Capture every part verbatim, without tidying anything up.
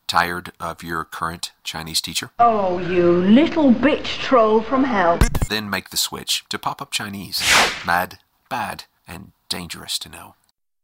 Tired of your current Chinese teacher? Oh, you little bitch troll from hell. Then make the switch to Pop-Up Chinese. Mad, bad, and dangerous to know.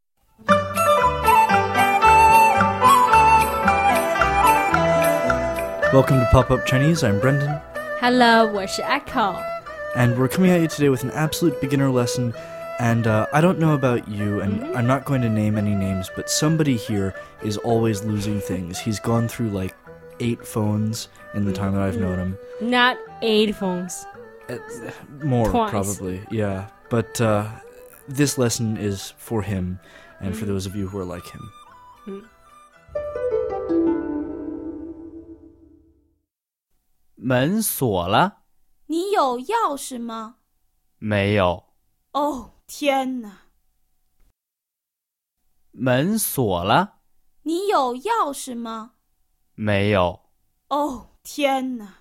Welcome to Pop-Up Chinese. I'm Brendan. Hello, 我是 Echo. And we're coming at you today with an absolute beginner lesson. And uh, I don't know about you, and mm-hmm. I'm not going to name any names, but somebody here is always losing things. He's gone through like eight phones in the time that I've known him. Not eight phones. Uh, more, Twice. Probably, yeah. But uh, this lesson is for him, and mm. for those of you who are like him. Mm. 门锁了。 你有钥匙吗？ 没有。 哦，天哪！ 门锁了。 你有钥匙吗？ 没有。 哦，天哪！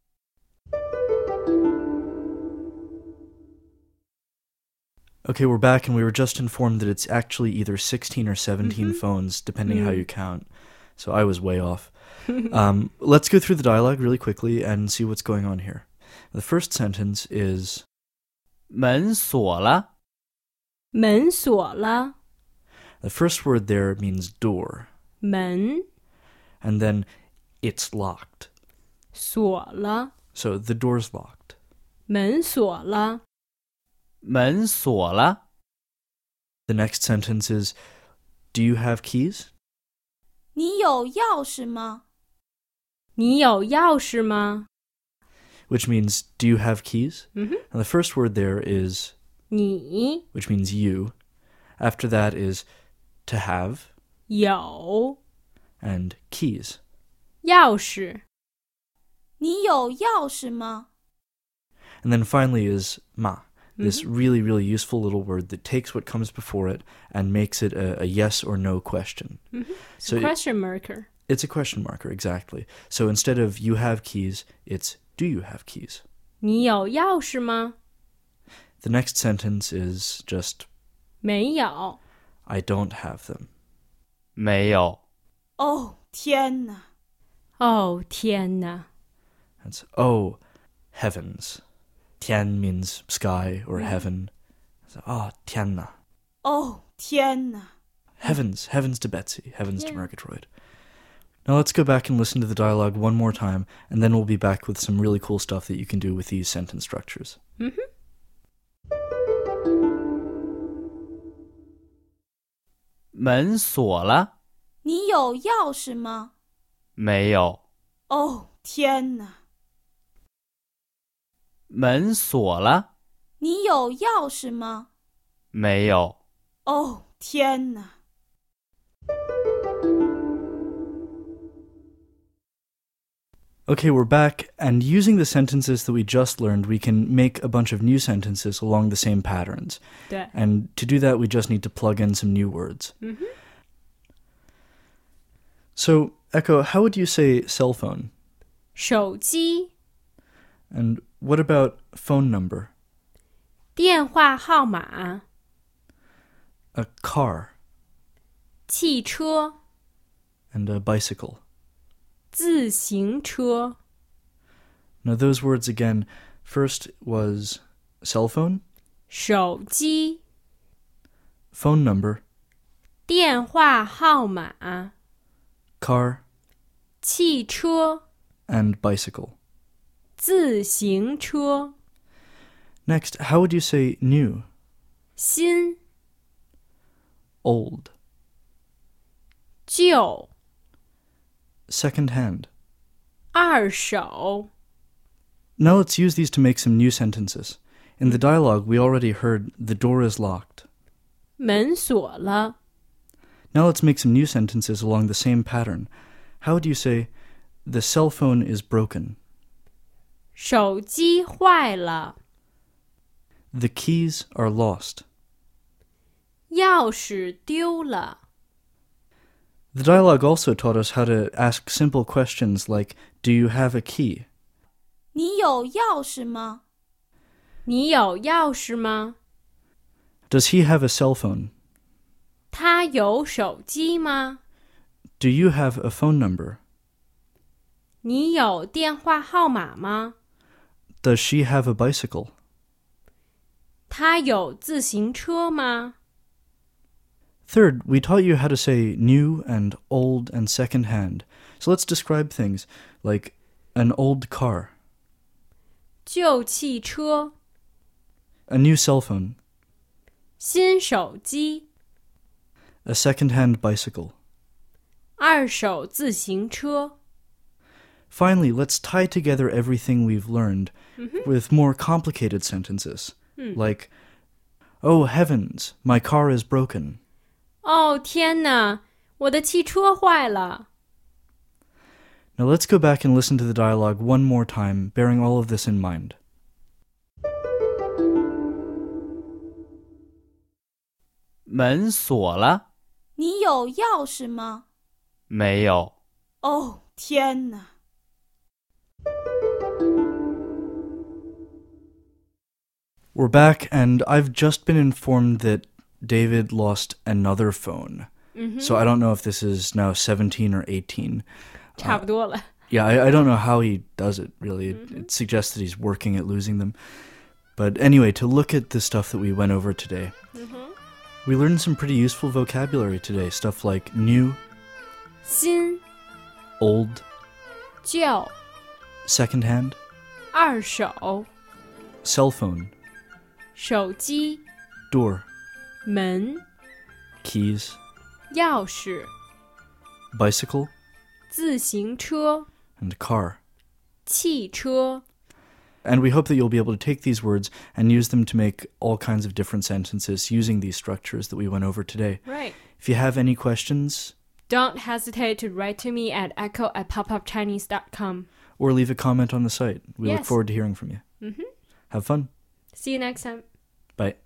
Okay, we're back, and we were just informed that it's actually either sixteen or seventeen mm-hmm. phones, depending mm. how you count. So I was way off. um, let's go through the dialogue really quickly and see what's going on here. The first sentence is 门锁了。 门锁了。 The first word there means door. 门 And then it's locked. 锁了。 So the door's locked. 门锁了。 门锁了。 The next sentence is, do you have keys? 你有钥匙吗？ 你有钥匙吗？ Which means, do you have keys? Mm-hmm. And the first word there is 你 which means you. After that is to have 有 and keys. 钥匙你有钥匙吗？ And then finally is ma. This mm-hmm. really, really useful little word that takes what comes before it and makes it a, a yes or no question. Mm-hmm. It's so a question marker. It, it's a question marker, exactly. So instead of you have keys, it's do you have keys? 你有钥匙吗？ The next sentence is just 没有 I don't have them. 没有。 哦，天哪！ 哦，天哪！ That's oh, heavens. Tian means sky or heaven. So, oh, tianna. 哦，天哪！ Heavens, heavens to Betsy, heavens yeah. to Murgatroyd. Now let's go back and listen to the dialogue one more time, and then we'll be back with some really cool stuff that you can do with these sentence structures. Mm-hmm. 门锁了。 你有钥匙吗？ 没有。 哦，天哪！ 门锁了。 你有钥匙吗？ 没有。 哦，天哪！ Okay, we're back, and using the sentences that we just learned, we can make a bunch of new sentences along the same patterns. 对 And to do that, we just need to plug in some new words. Mm-hmm. So, Echo, how would you say cell phone? 手机 And what about phone number? 电话号码 A car 汽车 and a bicycle. 自行车 Now those words again, first was cell phone, 手机 phone number, 电话号码 car, 汽车 and bicycle. 自行车 Next, how would you say new, 新 old, 旧 second hand? 二手 Now let's use these to make some new sentences. In the dialogue, we already heard the door is locked. 门锁了 Now let's make some new sentences along the same pattern. How would you say, the cell phone is broken? 手机坏了 The keys are lost. 钥匙丢了 The dialogue also taught us how to ask simple questions like, do you have a key? 你有钥匙吗？ 你有钥匙吗？ Does he have a cell phone? 他有手机吗？ Do you have a phone number? 你有电话号码吗？ Does she have a bicycle? 她有自行车吗？ Third, we taught you how to say new and old and second-hand. So let's describe things like an old car, 旧汽车、 a new cell phone, 新手机、 a second-hand bicycle. 二手自行车。 Finally, let's tie together everything we've learned with more complicated sentences, like, "Oh heavens, my car is broken." 哦，天哪，我的汽车坏了。 Now let's go back and listen to the dialogue one more time, bearing all of this in mind. 门锁了？ 你有钥匙吗？ 没有。 哦，天哪！ We're back, and I've just been informed that David lost another phone. So I don't know if this is now seventeen or eighteen. 差不多了。 Yeah, I, I don't know how he does it, really. It, it suggests that he's working at losing them. But anyway, to look at the stuff that we went over today, we learned some pretty useful vocabulary today. Stuff like new, 新、 old, 旧、 second-hand, 二手、 cell phone, 手机、 door, 门、 keys, 钥匙、 bicycle, 自行车、 and car. 汽车。 And we hope that you'll be able to take these words and use them to make all kinds of different sentences using these structures that we went over today. Right. If you have any questions, Don't hesitate to write to me at echo at popupchinese dot com. or leave a comment on the site. We look Yes. forward to hearing from you. Mhm. Have fun. See you next time. Bye.